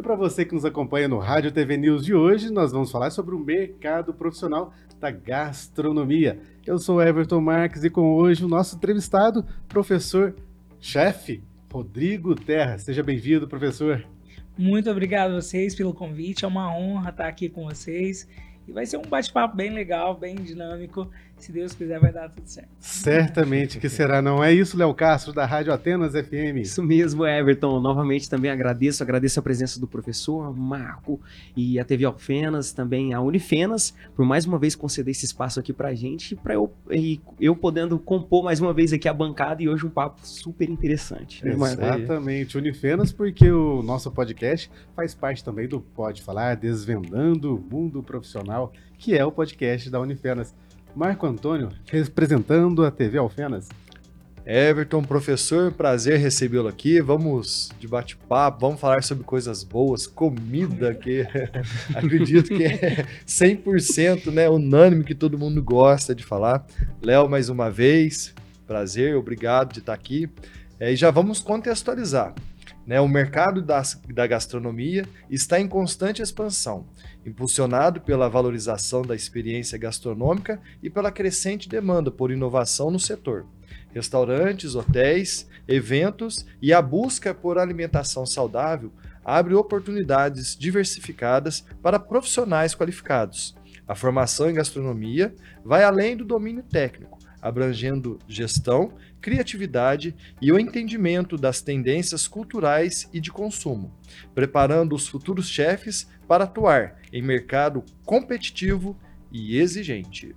para você que nos acompanha no Rádio TV News de hoje, nós vamos falar sobre o mercado profissional da gastronomia. Eu sou Everton Marques e com hoje o nosso entrevistado, professor-chefe Rodrigo Terra. Seja bem-vindo, professor. Muito obrigado a vocês pelo convite, é uma honra estar aqui com vocês. E vai ser um bate-papo bem legal, bem dinâmico. Se Deus quiser, vai dar tudo certo. Certamente que será, não é isso, Léo Castro, da Rádio Atenas FM? Isso mesmo, Everton. Novamente também agradeço a presença do professor Marco e a TV Alfenas, também a Unifenas, por mais uma vez conceder esse espaço aqui pra gente, para eu podendo compor mais uma vez aqui a bancada e hoje um papo super interessante. Exatamente, Unifenas, porque o nosso podcast faz parte também do Pode Falar, Desvendando o Mundo Profissional, que é o podcast da Unifenas. Marco Antônio, representando a TV Alfenas. Everton, professor, prazer recebê-lo aqui. Vamos de bate-papo, vamos falar sobre coisas boas, comida, que acredito que é 100%, né, unânime, que todo mundo gosta de falar. Léo, mais uma vez, prazer, obrigado de estar aqui. E já vamos contextualizar. O mercado da gastronomia está em constante expansão, impulsionado pela valorização da experiência gastronômica e pela crescente demanda por inovação no setor. Restaurantes, hotéis, eventos e a busca por alimentação saudável abre oportunidades diversificadas para profissionais qualificados. A formação em gastronomia vai além do domínio técnico, abrangendo gestão, criatividade e o entendimento das tendências culturais e de consumo, preparando os futuros chefes para atuar em mercado competitivo e exigente.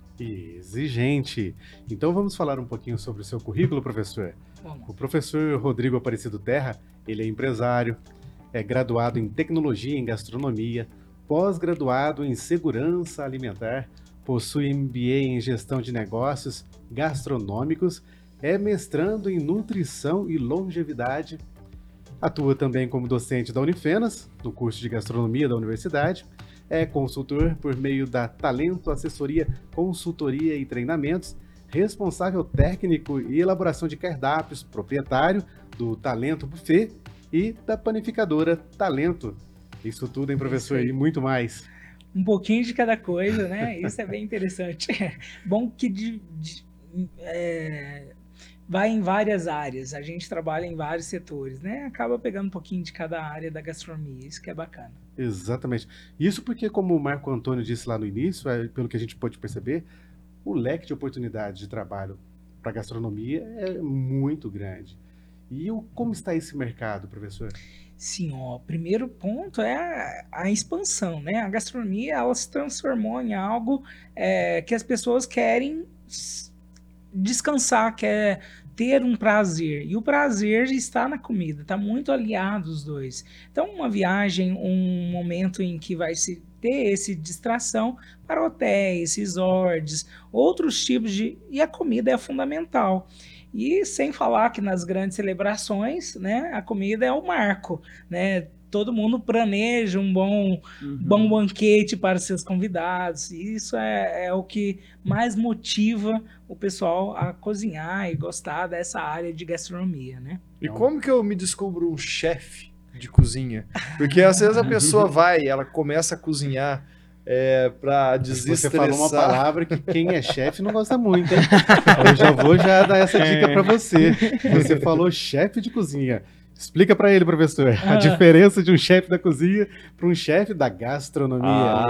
Então vamos falar um pouquinho sobre o seu currículo, professor. O professor Rodrigo Aparecido Terra, ele é empresário, é graduado em tecnologia em gastronomia, pós-graduado em segurança alimentar, possui MBA em gestão de negócios gastronômicos, é mestrando em nutrição e longevidade, atua também como docente da Unifenas, no curso de gastronomia da universidade, é consultor por meio da Talento Assessoria, Consultoria e Treinamentos, responsável técnico e elaboração de cardápios, proprietário do Talento Buffet e da panificadora Talento. Isso tudo, hein, professor? E muito mais. Um pouquinho de cada coisa, né? Isso é bem interessante. Bom que vai em várias áreas, a gente trabalha em vários setores, né? Acaba pegando um pouquinho de cada área da gastronomia, isso que é bacana. Exatamente. Isso porque, como o Marco Antônio disse lá no início, pelo que a gente pôde perceber, o leque de oportunidades de trabalho para a gastronomia é muito grande. E como está esse mercado, professor? Sim, o primeiro ponto é a expansão, né? A gastronomia, ela se transformou em algo que as pessoas querem descansar, quer ter um prazer, e o prazer está na comida, está muito aliado os dois. Então, uma viagem, um momento em que vai se ter essa distração para hotéis, resorts, outros tipos e a comida é fundamental. E sem falar que nas grandes celebrações, né, a comida é o marco, né? Todo mundo planeja um bom banquete para seus convidados. E isso é o que mais motiva o pessoal a cozinhar e gostar dessa área de gastronomia, né? E como que eu me descubro um chefe de cozinha? Porque às vezes a pessoa ela começa a cozinhar para desestressar. Você falou uma palavra que quem é chefe não gosta muito, hein? Eu vou dar essa dica para você. Você falou chefe de cozinha. Explica para ele, professor, a diferença de um chefe da cozinha para um chefe da gastronomia.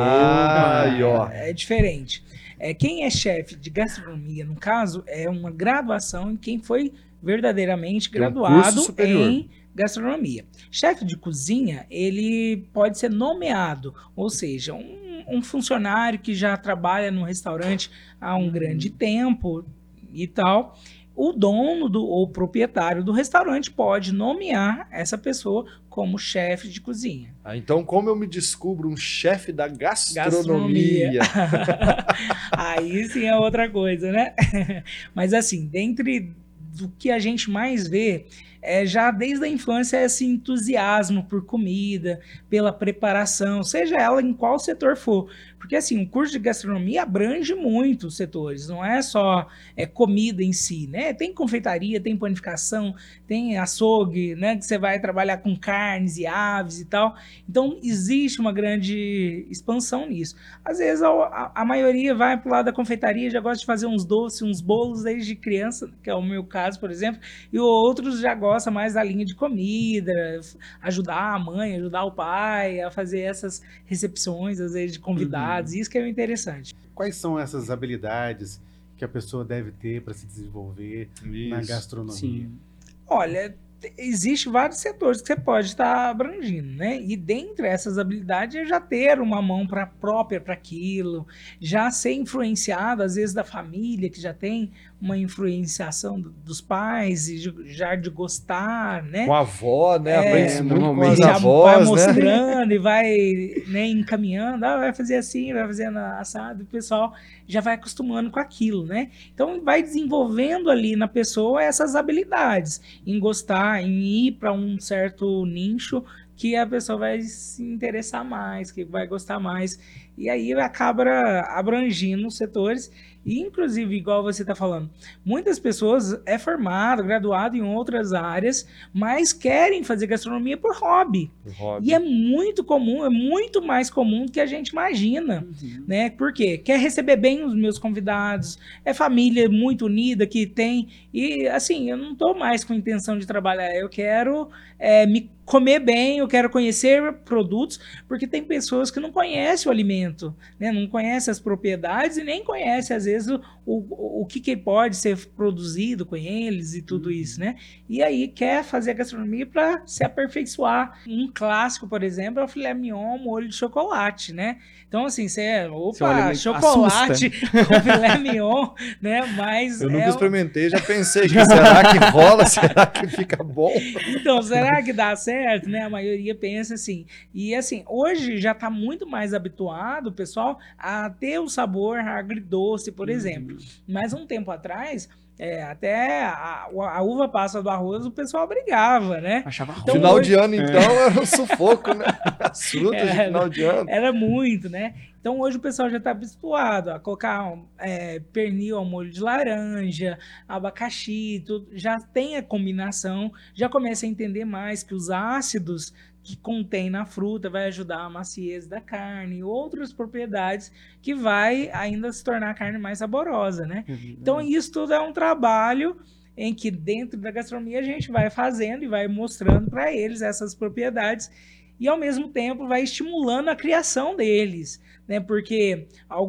É diferente. Quem é chefe de gastronomia, no caso, é uma graduação em quem foi verdadeiramente graduado em gastronomia. Chefe de cozinha, ele pode ser nomeado, ou seja, um funcionário que já trabalha no restaurante há um grande tempo e tal. O dono ou proprietário do restaurante pode nomear essa pessoa como chefe de cozinha. Então, como eu me descubro um chefe da gastronomia? Aí sim é outra coisa, né? Mas assim, dentre do que a gente mais vê, já desde a infância, esse entusiasmo por comida, pela preparação, seja ela em qual setor for. Porque assim, o curso de gastronomia abrange muitos setores, não é só comida em si, né? Tem confeitaria, tem panificação, tem açougue, né? Que você vai trabalhar com carnes e aves e tal. Então, existe uma grande expansão nisso. Às vezes, a maioria vai para o lado da confeitaria, já gosta de fazer uns doces, uns bolos desde criança, que é o meu caso, por exemplo, e outros já gostam mais da linha de comida, ajudar a mãe, ajudar o pai a fazer essas recepções, às vezes, de convidados. Isso que é o interessante. Quais são essas habilidades que a pessoa deve ter para se desenvolver na gastronomia? Sim. Olha, existem vários setores que você pode estar abrangindo, né? E dentre essas habilidades é já ter uma mão própria para aquilo, já ser influenciado, às vezes, da família, que já tem uma influenciação dos pais, e já de gostar, né? Com a avó, né? Aprende muito com as já avós, vai né? mostrando e vai, né, encaminhando, vai fazer assim, vai fazendo assado, e o pessoal já vai acostumando com aquilo, né? Então vai desenvolvendo ali na pessoa essas habilidades, em gostar, em ir para um certo nicho que a pessoa vai se interessar mais, que vai gostar mais, e aí acaba abrangindo os setores. E, inclusive, igual você está falando, muitas pessoas formado, graduado em outras áreas, mas querem fazer gastronomia por hobby. E é muito comum, é muito mais comum do que a gente imagina, né? Por quê? Quer receber bem os meus convidados, é família muito unida que tem, e assim, eu não estou mais com intenção de trabalhar, eu quero me comer bem, eu quero conhecer produtos, porque tem pessoas que não conhecem o alimento, né? Não conhecem as propriedades e nem conhecem, às vezes, o que pode ser produzido com eles e tudo isso, né? E aí quer fazer a gastronomia para se aperfeiçoar. Um clássico, por exemplo, é o filé mignon molho de chocolate, né? Então, assim, você olha, chocolate com filé mignon, né? Mas eu nunca experimentei, já pensei que será que rola? Será que fica bom? Então, será que dá certo, né? A maioria pensa assim. E assim, hoje já está muito mais habituado, pessoal, a ter o sabor agridoce, por exemplo. Mas um tempo atrás, até a uva passa do arroz, o pessoal brigava, né? Achava ruim. Então, final de ano, então, era um sufoco, né? As frutas de final de ano. Era muito, né? Então, hoje o pessoal já está habituado a colocar pernil ao molho de laranja, abacaxi, tudo. Já tem a combinação, já começa a entender mais que os ácidos que contém na fruta vai ajudar a maciez da carne e outras propriedades que vai ainda se tornar a carne mais saborosa, né? Então, isso tudo é um trabalho em que dentro da gastronomia a gente vai fazendo e vai mostrando para eles essas propriedades e, ao mesmo tempo, vai estimulando a criação deles, né? Porque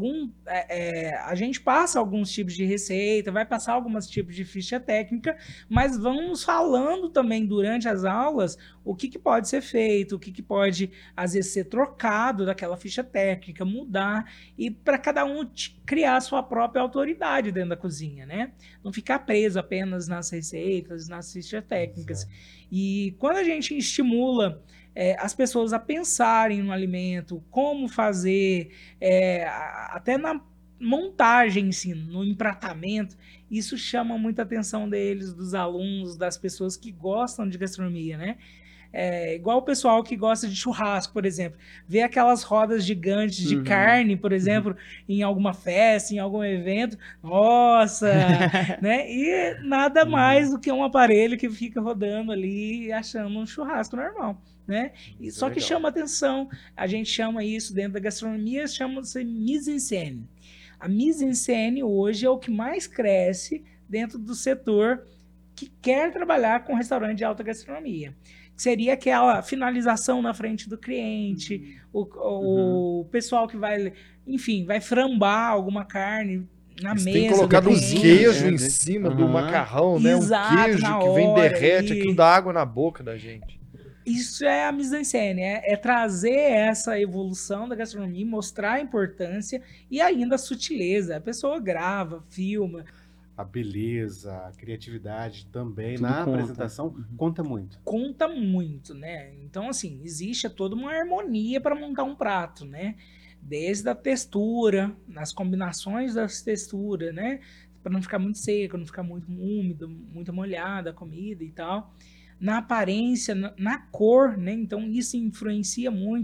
a gente passa alguns tipos de receita, vai passar alguns tipos de ficha técnica, mas vamos falando também durante as aulas o que pode ser feito, o que pode, às vezes, ser trocado daquela ficha técnica, mudar, e para cada um criar a sua própria autoridade dentro da cozinha, né? Não ficar preso apenas nas receitas, nas fichas técnicas. E quando a gente estimula as pessoas a pensarem no alimento, como fazer, até na montagem em si, no empratamento, isso chama muita atenção deles, dos alunos, das pessoas que gostam de gastronomia, né? Igual o pessoal que gosta de churrasco, por exemplo, vê aquelas rodas gigantes de carne, por exemplo, em alguma festa, em algum evento, nossa, né? E nada mais do que um aparelho que fica rodando ali achando um churrasco normal, né? E só que chama atenção, a gente chama isso dentro da gastronomia, chama-se mise-en-scène. A mise-en-scène hoje é o que mais cresce dentro do setor que quer trabalhar com restaurante de alta gastronomia. Seria aquela finalização na frente do cliente, o pessoal que vai, enfim, vai frambar alguma carne na mesa. Tem colocado um queijo em cima do macarrão, né? Exato, um queijo que vem derrete, aquilo dá água na boca da gente. Isso é a mise-en-scène, é trazer essa evolução da gastronomia, mostrar a importância e ainda a sutileza. A pessoa grava, filma. A beleza, a criatividade também na apresentação conta muito. Conta muito, né? Então, assim, existe toda uma harmonia para montar um prato, né? Desde a textura, nas combinações das texturas, né? Para não ficar muito seco, não ficar muito úmido, muito molhada a comida e tal. Na aparência, na cor, né? Então, isso influencia muito.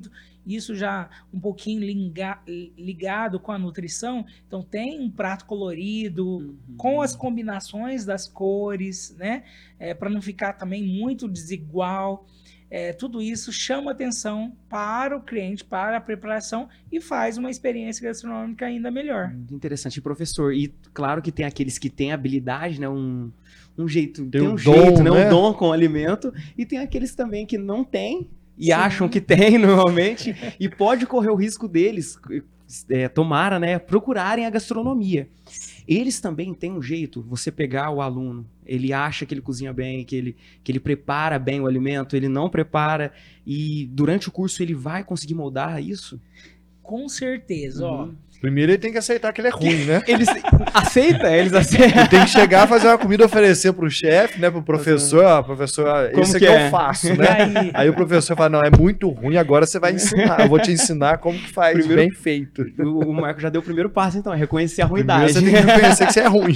isso já um pouquinho ligado com a nutrição. Então tem um prato colorido, com as combinações das cores, né? Para não ficar também muito desigual. Tudo isso chama atenção para o cliente, para a preparação e faz uma experiência gastronômica ainda melhor. Muito interessante, professor. E claro que tem aqueles que têm habilidade, né? Um jeito, tem um jeito, né? Um dom com o alimento. E tem aqueles também que não têm e acham que tem normalmente. E pode correr o risco deles, tomara, né? Procurarem a gastronomia. Eles também têm um jeito, você pegar o aluno, ele acha que ele cozinha bem, que ele prepara bem o alimento, ele não prepara, e durante o curso ele vai conseguir moldar isso? Com certeza, ó. Primeiro ele tem que aceitar que ele é ruim, né? Eles aceitam. Ele tem que chegar, fazer uma comida, oferecer pro chefe, né? Pro professor, professor, isso aqui eu faço, né? Aí o professor fala, não, é muito ruim, agora você vai ensinar. Eu vou te ensinar como que faz, primeiro, bem feito. O Marco já deu o primeiro passo, então, é reconhecer a ruindade. Primeiro você tem que reconhecer que você é ruim.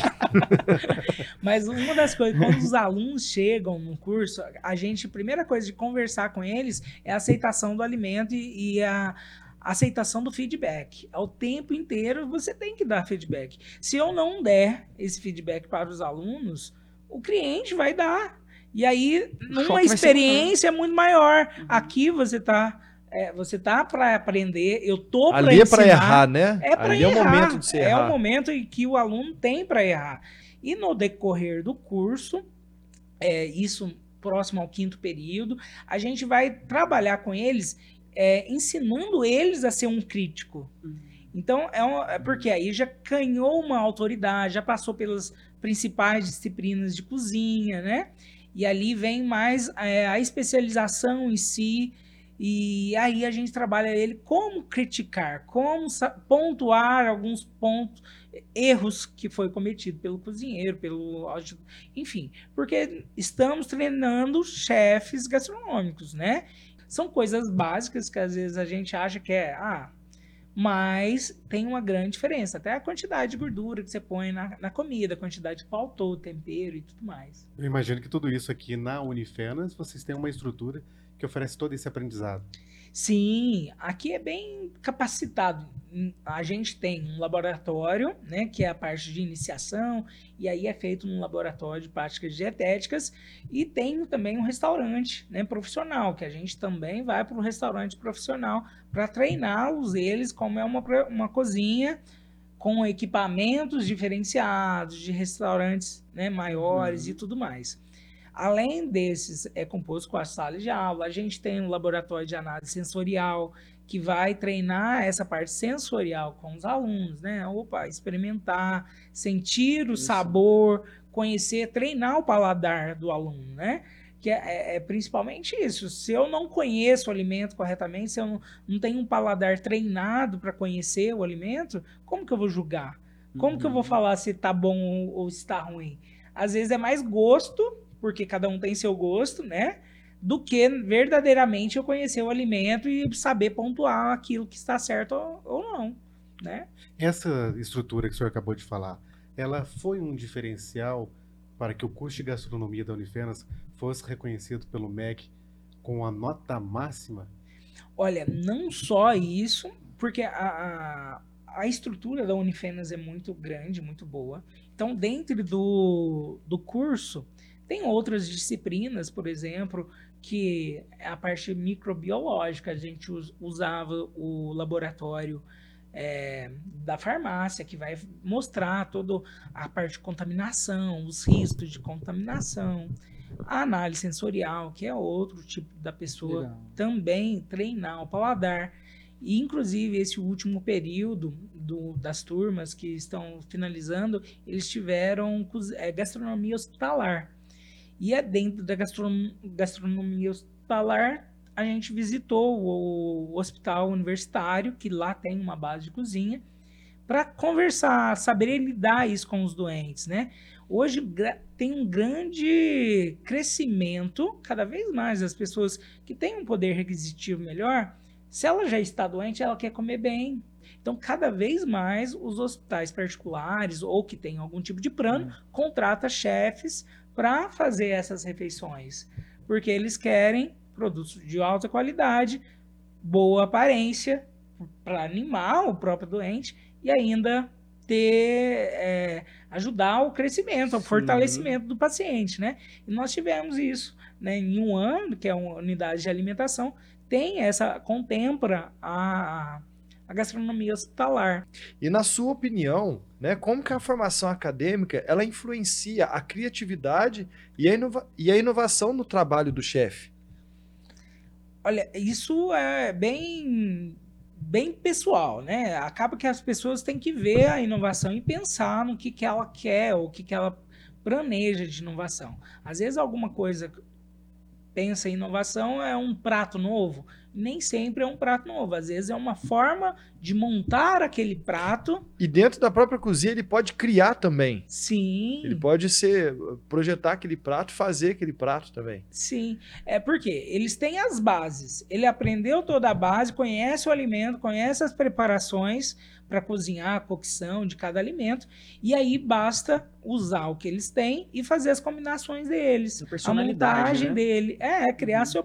Mas uma das coisas, quando os alunos chegam no curso, a primeira coisa de conversar com eles é a aceitação do alimento e a aceitação do feedback. Ao tempo inteiro você tem que dar feedback. Se eu não der esse feedback para os alunos, o cliente vai dar. E aí, numa experiência muito maior. Aqui você tá para aprender, eu tô para ensinar. Ali é para errar, né? É para errar. É o momento de você errar. É o momento em que o aluno tem para errar. E no decorrer do curso, isso próximo ao 5º período, a gente vai trabalhar com eles ensinando eles a ser um crítico. Então, porque aí já ganhou uma autoridade, já passou pelas principais disciplinas de cozinha, né? E ali vem mais a especialização em si, e aí a gente trabalha ele como criticar, como pontuar alguns pontos, erros que foi cometido pelo cozinheiro, enfim, porque estamos treinando chefes gastronômicos, né? São coisas básicas que às vezes a gente acha que mas tem uma grande diferença. Até a quantidade de gordura que você põe na comida, a quantidade de pautou, tempero e tudo mais. Eu imagino que tudo isso aqui na Unifenas, vocês têm uma estrutura que oferece todo esse aprendizado. Sim, aqui é bem capacitado. A gente tem um laboratório, né, que é a parte de iniciação, e aí é feito num laboratório de práticas dietéticas, e tem também um restaurante, né, profissional, que a gente também vai para o restaurante profissional para treiná-los, como é uma cozinha com equipamentos diferenciados, de restaurantes, né, maiores e tudo mais. Além desses, é composto com as salas de aula, a gente tem um laboratório de análise sensorial, que vai treinar essa parte sensorial com os alunos, né? Experimentar, sentir o sabor, conhecer, treinar o paladar do aluno, né? Que é principalmente isso. Se eu não conheço o alimento corretamente, se eu não tenho um paladar treinado para conhecer o alimento, como que eu vou julgar? Como que eu vou falar se está bom ou se está ruim? Às vezes é mais gosto, porque cada um tem seu gosto, né? Do que verdadeiramente eu conhecer o alimento e saber pontuar aquilo que está certo ou não, né? Essa estrutura que o senhor acabou de falar, ela foi um diferencial para que o curso de gastronomia da Unifenas fosse reconhecido pelo MEC com a nota máxima? Olha, não só isso, porque a estrutura da Unifenas é muito grande, muito boa. Então, dentro do curso, tem outras disciplinas, por exemplo, que a parte microbiológica, a gente usava o laboratório da farmácia, que vai mostrar toda a parte de contaminação, os riscos de contaminação, a análise sensorial, que é outro tipo da pessoa também treinar o paladar. E, inclusive, esse último período das turmas que estão finalizando, eles tiveram gastronomia hospitalar. E dentro da gastronomia hospitalar, a gente visitou o hospital universitário, que lá tem uma base de cozinha, para conversar, saber lidar isso com os doentes, né? Hoje tem um grande crescimento, cada vez mais, das pessoas que têm um poder requisitivo melhor. Se ela já está doente, ela quer comer bem. Então, cada vez mais, os hospitais particulares ou que têm algum tipo de plano, contratam chefes para fazer essas refeições, porque eles querem produtos de alta qualidade boa aparência para animar o próprio doente e ainda ajudar o crescimento, o fortalecimento do paciente, né? E nós tivemos isso, né? Em um ano, que é uma unidade de alimentação, contempla a gastronomia hospitalar. E na sua opinião, né, como que a formação acadêmica ela influencia a criatividade e a inovação no trabalho do chefe? Olha, isso é bem pessoal, né? Acaba que as pessoas têm que ver a inovação e pensar no que ela quer ou o que ela planeja de inovação. Às vezes alguma coisa pensa em inovação é um prato novo. Nem sempre é um prato novo. Às vezes é uma forma de montar aquele prato. E dentro da própria cozinha ele pode criar também. Sim. Ele pode projetar aquele prato, fazer aquele prato também. Sim. É porque eles têm as bases. Ele aprendeu toda a base, conhece o alimento, conhece as preparações para cozinhar, a cocção de cada alimento. E aí basta usar o que eles têm e fazer as combinações deles. A montagem, né, dele. Criar sua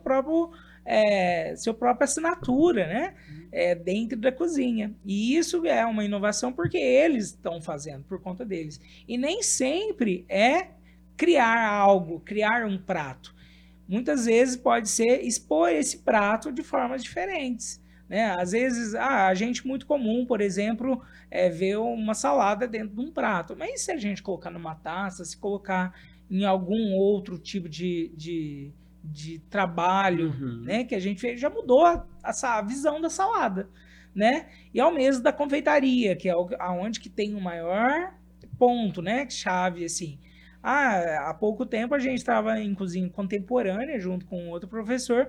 própria assinatura, né? Dentro da cozinha. E isso é uma inovação porque eles estão fazendo, por conta deles. E nem sempre é criar algo, criar um prato. Muitas vezes pode ser expor esse prato de formas diferentes, né? Às vezes, a gente muito comum, por exemplo, ver uma salada dentro de um prato. Mas se a gente colocar numa taça, se colocar em algum outro tipo de trabalho, né, que a gente fez, já mudou a visão da salada, né? E ao mesmo da confeitaria, que é aonde que tem o maior ponto, né, chave, assim. Há pouco tempo a gente estava em cozinha contemporânea junto com outro professor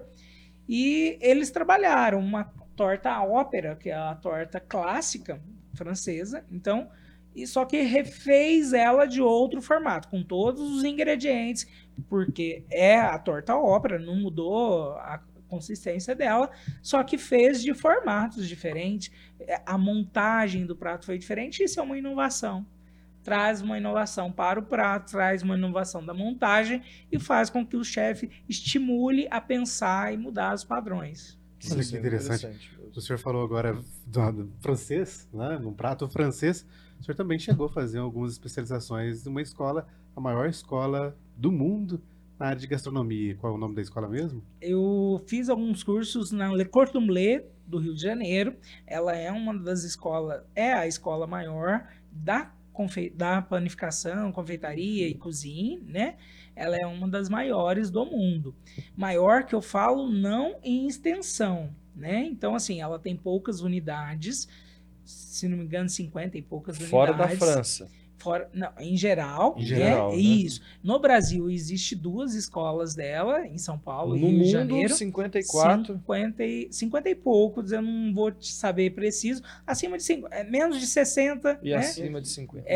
e eles trabalharam uma torta ópera, que é a torta clássica francesa, então, só que refez ela de outro formato, com todos os ingredientes, porque é a torta ópera, não mudou a consistência dela, só que fez de formatos diferentes, a montagem do prato foi diferente, isso é uma inovação. Traz uma inovação para o prato, traz uma inovação da montagem e faz com que o chefe estimule a pensar e mudar os padrões. Olha que interessante. O senhor falou agora do francês, né? Num prato francês. O senhor também chegou a fazer algumas especializações numa escola, a maior escola do mundo na área de gastronomia. Qual é o nome da escola mesmo? Eu fiz alguns cursos na Le Cordon Bleu, do Rio de Janeiro. Ela é uma das escolas, é a escola maior da panificação, confeitaria e cozinha, né? Ela é uma das maiores do mundo. Maior que eu falo não em extensão, né? Então, assim, ela tem poucas unidades, se não me engano, 50 e poucas unidades. Fora da França. Não, em geral, né? Isso. No Brasil, existe 2 escolas dela, em São Paulo e no Rio mundo, de Janeiro. 54. 50 e poucos, eu não vou te saber preciso. Acima de menos de 60. E né? acima de 50.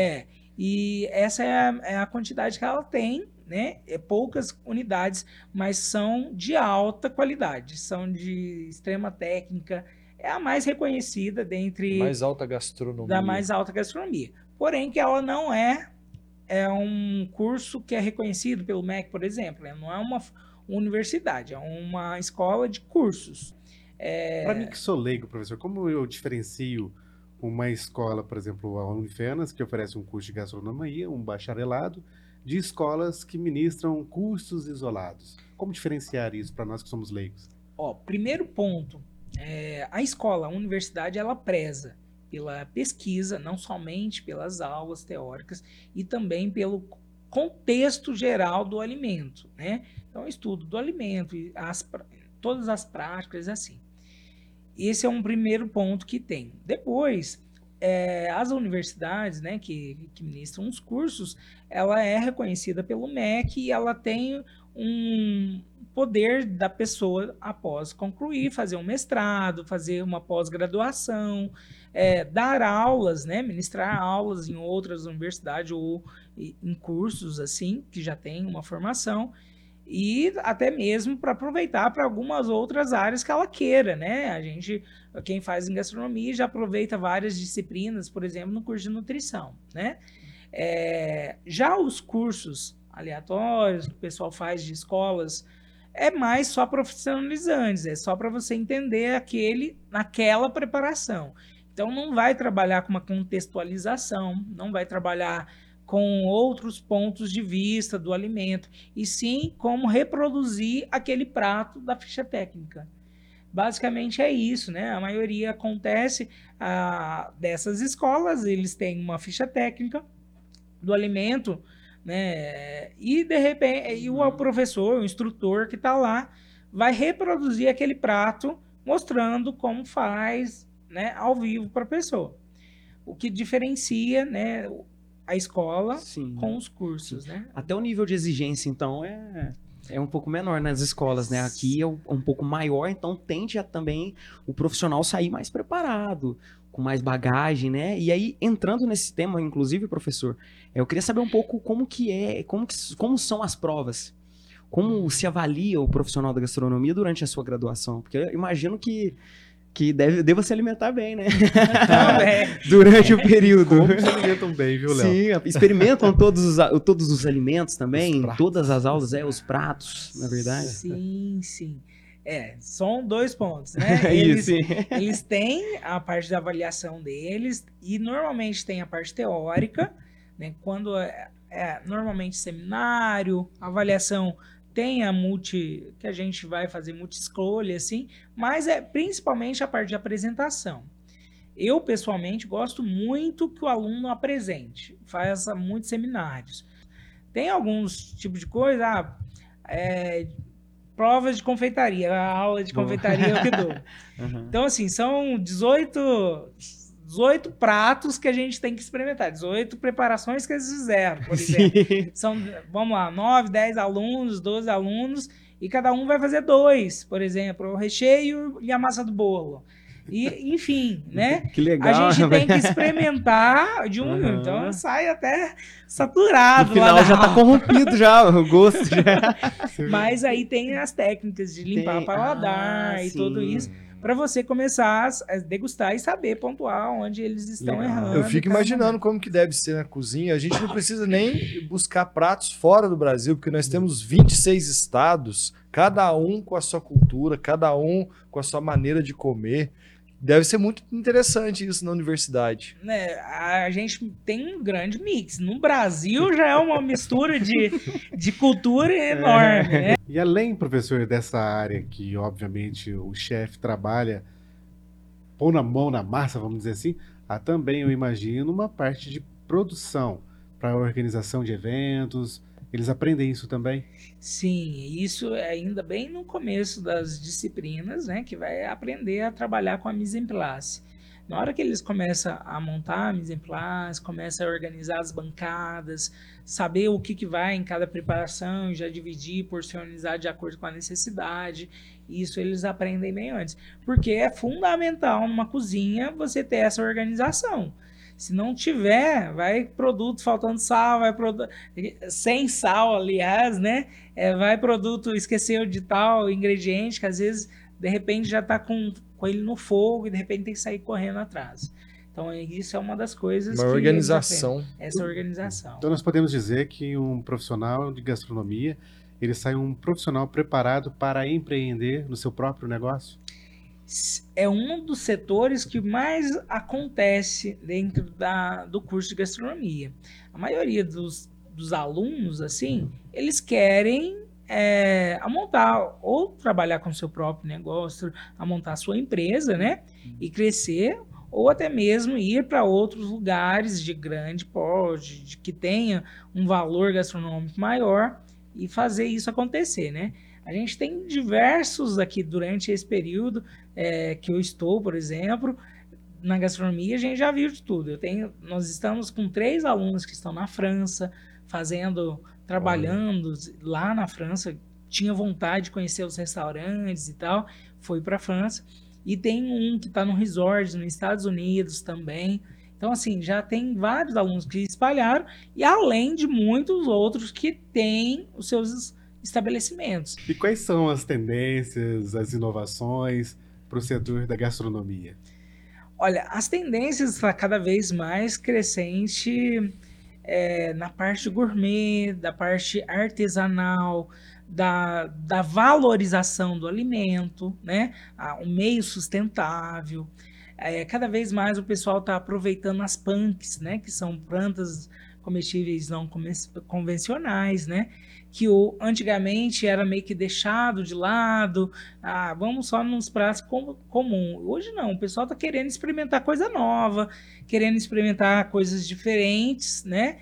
E essa é a quantidade que ela tem, né? Poucas unidades, mas são de alta qualidade, são de extrema técnica. É a mais reconhecida dentre... Mais alta gastronomia. Da mais alta gastronomia. Porém, que ela não é um curso que é reconhecido pelo MEC, por exemplo. Não é uma universidade, é uma escola de cursos. Para mim que sou leigo, professor, como eu diferencio uma escola, por exemplo, a Unifenas, que oferece um curso de gastronomia, um bacharelado, de escolas que ministram cursos isolados? Como diferenciar isso para nós que somos leigos? Primeiro ponto, a escola, a universidade, ela preza pela pesquisa, não somente pelas aulas teóricas, e também pelo contexto geral do alimento, né? Então, estudo do alimento, e todas as práticas, assim. Esse é um primeiro ponto que tem. Depois, as universidades, né, que ministram os cursos, ela é reconhecida pelo MEC e ela tem um poder da pessoa, após concluir, fazer um mestrado, fazer uma pós-graduação, dar aulas, né, ministrar aulas em outras universidades ou em cursos assim, que já tem uma formação, e até mesmo para aproveitar para algumas outras áreas que ela queira, né? Quem faz em gastronomia já aproveita várias disciplinas, por exemplo, no curso de nutrição, né? Já os cursos aleatórios que o pessoal faz de escolas, é mais só profissionalizantes, é só para você entender naquela preparação. Então não vai trabalhar com uma contextualização, não vai trabalhar com outros pontos de vista do alimento, e sim como reproduzir aquele prato da ficha técnica. Basicamente é isso, né? A maioria acontece dessas escolas, eles têm uma ficha técnica do alimento, né? E de repente, o professor, o instrutor que está lá, vai reproduzir aquele prato, mostrando como faz, né, ao vivo para a pessoa. O que diferencia, né, a escola Sim. com os cursos, né? Até o nível de exigência, então, é um pouco menor nas escolas, né? Aqui é um pouco maior, então tende a também o profissional sair mais preparado, com mais bagagem, né? E aí, entrando nesse tema, inclusive, professor, eu queria saber um pouco como são as provas. Como se avalia o profissional da gastronomia durante a sua graduação? Porque eu imagino que deva se alimentar bem, né? Durante o período. Como se alimentam bem, viu, Léo? Sim, experimentam todos os alimentos também, todas as aulas, os pratos, na verdade. Sim, sim. São 2 pontos, né? Eles têm a parte da avaliação deles e normalmente tem a parte teórica, né? Quando normalmente seminário, avaliação tem que a gente vai fazer multi-escolha, assim, mas principalmente a parte de apresentação. Eu, pessoalmente, gosto muito que o aluno apresente, faça muitos seminários. Tem alguns tipos de coisa, provas de confeitaria, a aula de confeitaria eu que dou. Uhum. Então, assim, são 18 pratos que a gente tem que experimentar, 18 preparações que eles fizeram, por exemplo. São, vamos lá, 9, 10 alunos, 12 alunos, e cada um vai fazer 2, por exemplo, o recheio e a massa do bolo. E, enfim, né? Que legal. A gente tem que experimentar de então sai até saturado. No final já tá corrompido já, o gosto já. Mas aí tem as técnicas de limpar paladar e tudo isso, para você começar a degustar e saber pontuar onde eles estão errando. Eu fico imaginando como que deve ser na cozinha. A gente não precisa nem buscar pratos fora do Brasil, porque nós temos 26 estados, cada um com a sua cultura, cada um com a sua maneira de comer. Deve ser muito interessante isso na universidade. Né, a gente tem um grande mix. No Brasil já é uma mistura de cultura enorme, né? E além, professor, dessa área que, obviamente, o chefe trabalha pôr na mão na massa, vamos dizer assim, há também, eu imagino, uma parte de produção para a organização de eventos. Eles aprendem isso também? Sim, isso é ainda bem no começo das disciplinas, né, que vai aprender a trabalhar com a mise en place. Na hora que eles começam a montar a mise en place, começam a organizar as bancadas, saber o que vai em cada preparação, já dividir, porcionizar de acordo com a necessidade, isso eles aprendem bem antes. Porque é fundamental numa cozinha você ter essa organização. Se não tiver, vai produto faltando sal, vai produto sem sal, aliás, né? Vai produto esqueceu de tal ingrediente que às vezes de repente já está com ele no fogo e de repente tem que sair correndo atrás. Então isso é uma das coisas uma organização. Essa organização. Então nós podemos dizer que um profissional de gastronomia, ele sai um profissional preparado para empreender no seu próprio negócio? É um dos setores que mais acontece dentro do curso de gastronomia. A maioria dos alunos, assim, eles querem a montar ou trabalhar com o seu próprio negócio, a montar a sua empresa, né? E crescer, ou até mesmo ir para outros lugares de grande porte, que tenha um valor gastronômico maior e fazer isso acontecer, né? A gente tem diversos aqui durante esse período que eu estou, por exemplo, na gastronomia, a gente já viu de tudo. Nós estamos com 3 alunos que estão na França, trabalhando lá na França, tinha vontade de conhecer os restaurantes e tal, foi para a França. E tem um que está no resort nos Estados Unidos também. Então, assim, já tem vários alunos que espalharam, e além de muitos outros que têm os seus estabelecimentos. E quais são as tendências, as inovações para o setor da gastronomia? Olha, as tendências estão cada vez mais crescente na parte gourmet, da parte artesanal, da valorização do alimento, né? Um meio sustentável. Cada vez mais o pessoal está aproveitando as punks, né? Que são plantas comestíveis não convencionais, né? Que antigamente era meio que deixado de lado, vamos só nos pratos comum. Hoje não, o pessoal está querendo experimentar coisa nova, querendo experimentar coisas diferentes, né?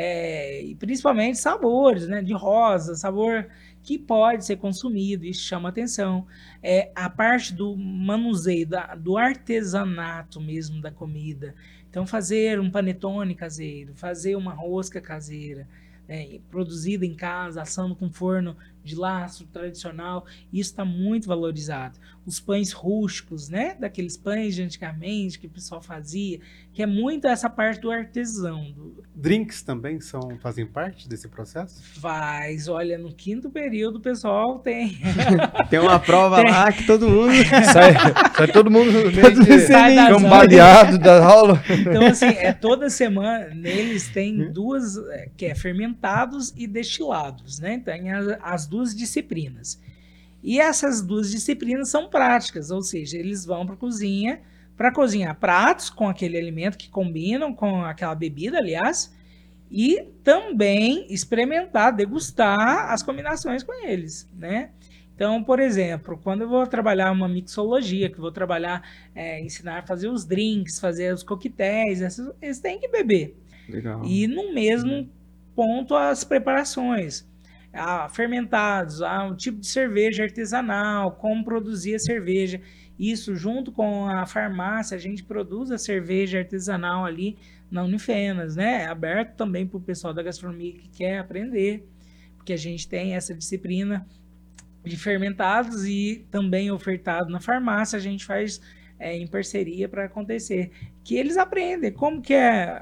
E principalmente sabores, né? De rosa, sabor que pode ser consumido, isso chama atenção. A parte do manuseio, do artesanato mesmo da comida. Então, fazer um panetone caseiro, fazer uma rosca caseira, né, produzida em casa, assando com forno de lastro tradicional, isso está muito valorizado. Os pães rústicos, né, daqueles pães de antigamente que o pessoal fazia, que é muito essa parte do artesão. Drinks também fazem parte desse processo? Faz, olha, no 5º período o pessoal tem... Tem uma prova lá que todo mundo... sai todo mundo meio sai cambaleado da aula. Então, assim, toda semana neles tem duas, que é fermentados e destilados, né? Tem as duas disciplinas. E essas duas disciplinas são práticas, ou seja, eles vão para a cozinha para cozinhar pratos com aquele alimento que combinam com aquela bebida, aliás, e também experimentar, degustar as combinações com eles, né? Então, por exemplo, quando eu vou trabalhar uma mixologia, que eu vou trabalhar, ensinar a fazer os drinks, fazer os coquetéis, eles têm que beber. Legal. E no mesmo ponto as preparações. Fermentados, um tipo de cerveja artesanal, como produzir a cerveja. Isso, junto com a farmácia, a gente produz a cerveja artesanal ali na Unifenas, né? É aberto também para o pessoal da gastronomia que quer aprender, porque a gente tem essa disciplina de fermentados e também ofertado na farmácia, a gente faz em parceria para acontecer. Que eles aprendem como que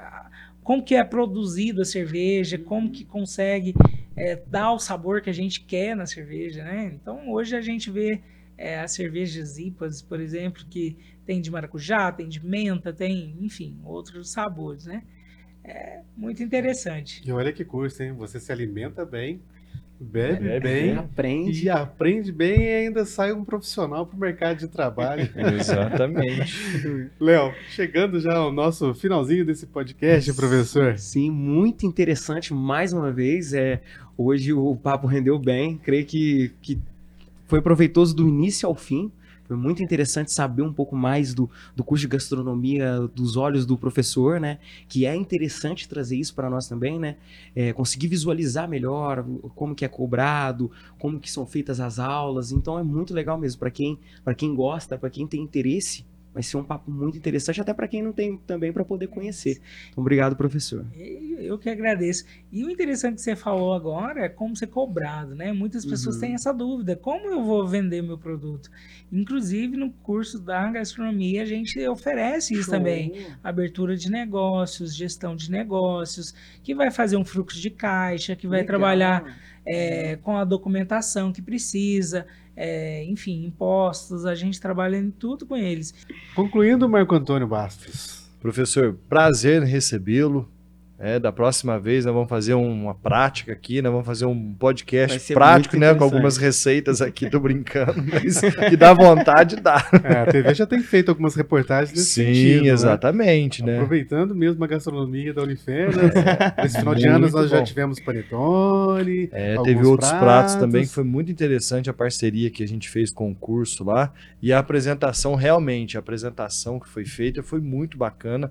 é produzida a cerveja, como que consegue dar o sabor que a gente quer na cerveja, né? Então, hoje a gente vê as cervejas IPAs, por exemplo, que tem de maracujá, tem de menta, tem, enfim, outros sabores, né? É muito interessante. E olha que curso, hein? Você se alimenta bem, bebe bem, aprende bem e ainda sai um profissional para o mercado de trabalho. Exatamente. Léo, chegando já ao nosso finalzinho desse podcast, professor. Sim, muito interessante mais uma vez. Hoje o papo rendeu bem, creio que foi proveitoso do início ao fim. Foi muito interessante saber um pouco mais do curso de gastronomia, dos olhos do professor, né? Que é interessante trazer isso para nós também, né? Conseguir visualizar melhor como que é cobrado, como que são feitas as aulas. Então é muito legal mesmo para quem gosta, para quem tem interesse. Vai ser um papo muito interessante, até para quem não tem também, para poder conhecer. Então, obrigado, professor. Eu que agradeço. E o interessante que você falou agora é como ser cobrado, né? Muitas pessoas têm essa dúvida. Como eu vou vender meu produto? Inclusive, no curso da gastronomia, a gente oferece isso também. Abertura de negócios, gestão de negócios, que vai fazer um fluxo de caixa, que vai trabalhar com a documentação que precisa, enfim, impostos, a gente trabalha em tudo com eles. Concluindo, Marco Antônio Bastos. Professor, prazer em recebê-lo. Da próxima vez nós vamos fazer uma prática aqui, nós vamos fazer um podcast prático, né, com algumas receitas aqui, tô brincando, mas que dá vontade, dá. A TV já tem feito algumas reportagens nesse sentido. Sim, exatamente, né? Aproveitando mesmo a gastronomia da Unifenas, nesse final de ano nós já tivemos panetone, teve outros pratos também, que foi muito interessante a parceria que a gente fez com o curso lá, e a apresentação, realmente, a apresentação que foi feita foi muito bacana.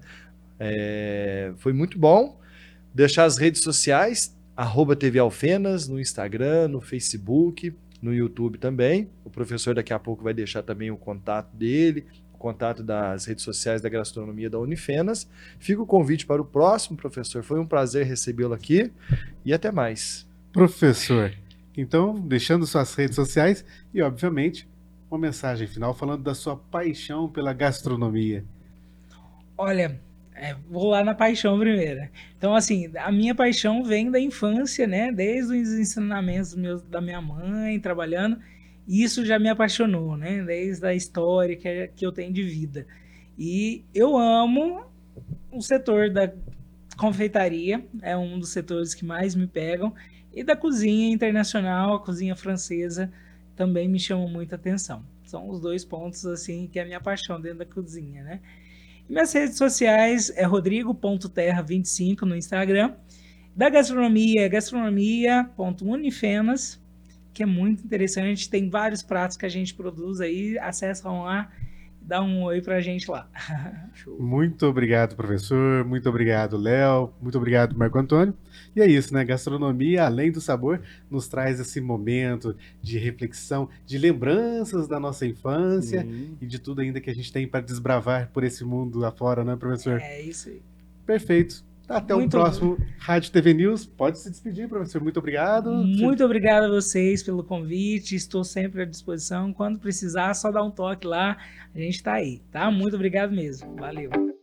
Foi muito bom. Deixar as redes sociais, @TV Alfenas, no Instagram, no Facebook, no YouTube também. O professor daqui a pouco vai deixar também o contato dele, o contato das redes sociais da gastronomia da Unifenas. Fica o convite para o próximo, professor. Foi um prazer recebê-lo aqui e até mais. Professor, então, deixando suas redes sociais e, obviamente, uma mensagem final falando da sua paixão pela gastronomia. Olha, vou lá na paixão primeiro. Então, assim, a minha paixão vem da infância, né? Desde os ensinamentos da minha mãe, trabalhando. Isso já me apaixonou, né? Desde a história que eu tenho de vida. E eu amo o setor da confeitaria. É um dos setores que mais me pegam. E da cozinha internacional, a cozinha francesa, também me chama muita atenção. São os 2 pontos, assim, que é a minha paixão dentro da cozinha, né? E minhas redes sociais é rodrigo.terra25 no Instagram. Da gastronomia é gastronomia.unifenas, que é muito interessante. Tem vários pratos que a gente produz aí. Acessam lá, dá um oi pra gente lá. Muito obrigado, professor. Muito obrigado, Léo. Muito obrigado, Marco Antônio. E é isso, né? Gastronomia, além do sabor, nos traz esse momento de reflexão, de lembranças da nossa infância e de tudo ainda que a gente tem para desbravar por esse mundo afora, né, professor? É isso aí. Perfeito. Até o próximo Rádio TV News. Pode se despedir, professor. Muito obrigado. Muito obrigado a vocês pelo convite. Estou sempre à disposição. Quando precisar, só dá um toque lá. A gente está aí, tá? Muito obrigado mesmo. Valeu.